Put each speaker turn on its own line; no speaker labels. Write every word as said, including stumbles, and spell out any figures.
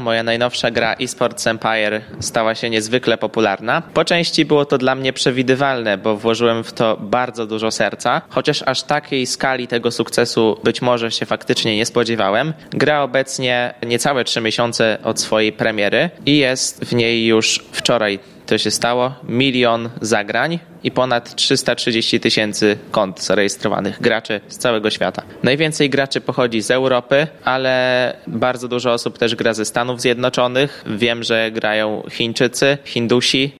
Moja najnowsza gra eSports Empire stała się niezwykle popularna. Po części było to dla mnie przewidywalne, bo włożyłem w to bardzo dużo serca, chociaż aż takiej skali tego sukcesu być może się faktycznie nie spodziewałem. Gra obecnie niecałe trzy miesiące od swojej premiery i jest w niej już wczoraj. To się stało, milion zagrań i ponad trzysta trzydzieści tysięcy kont zarejestrowanych graczy z całego świata. Najwięcej graczy pochodzi z Europy, ale bardzo dużo osób też gra ze Stanów Zjednoczonych. Wiem, że grają Chińczycy, Hindusi,